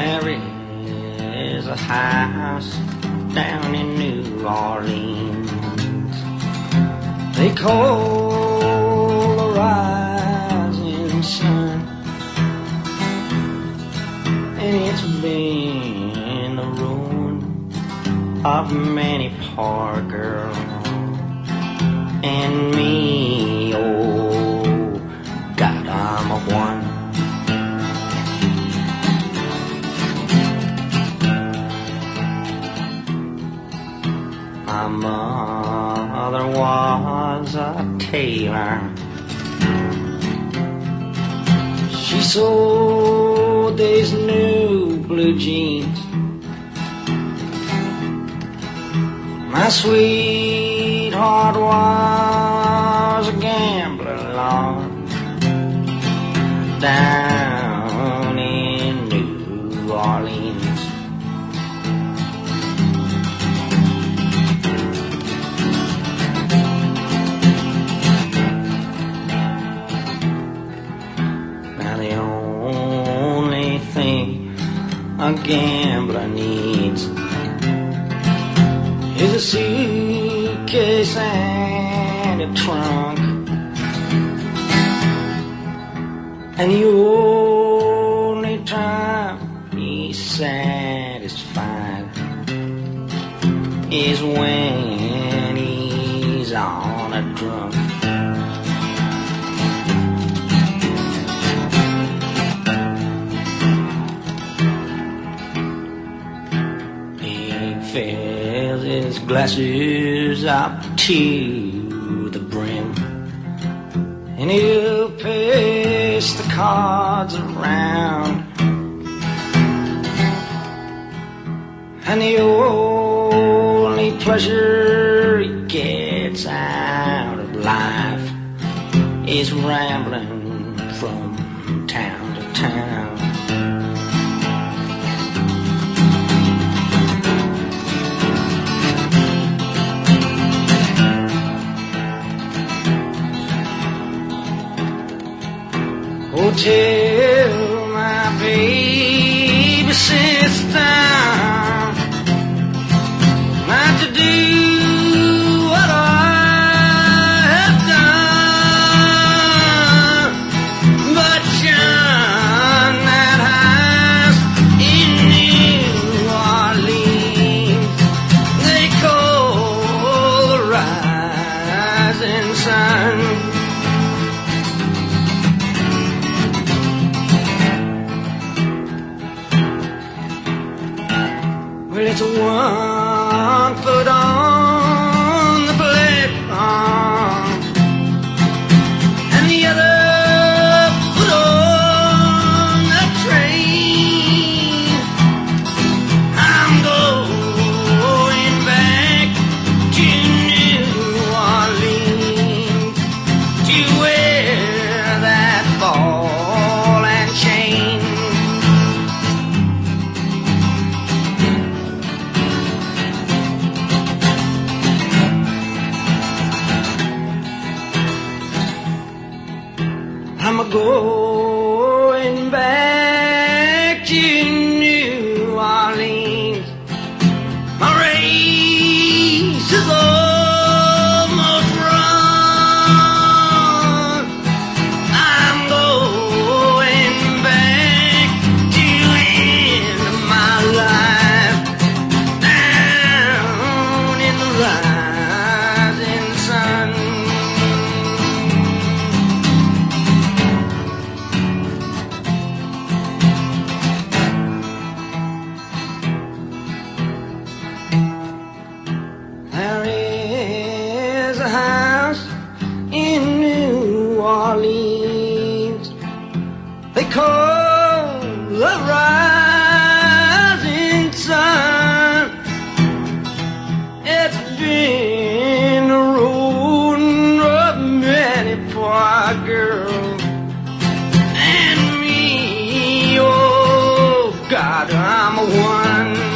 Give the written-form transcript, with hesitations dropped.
There is a house down in New Orleans they call the rising sun, and it's been the ruin of many poor girls and me. Oh God, I'm a one. My mother was a tailor. She sewed these new blue jeans. My sweetheart was a gambler, Lord, down in New Orleans. The only thing a gambler needs is a suitcase and a trunk, and the only time he's satisfied is when he's on a drunk. Fills his glasses up to the brim, and he'll pass the cards around, and the only pleasure he gets out of life is rambling from town to town. Oh, tell my baby sister not to do what I have done, but shun that house in New Orleans they call the rising sun. Well, it's a 1 foot on the platform and the other foot on the train. I'm going back to New Orleans to wear that ball and chain. I'm going back to New Orleans. My race is almost run. I'm going back to end my life down in the rising sun. There is a house in New Orleans they call the rising sun. It's been the ruin of many poor girls and me. Oh God, I'm a one.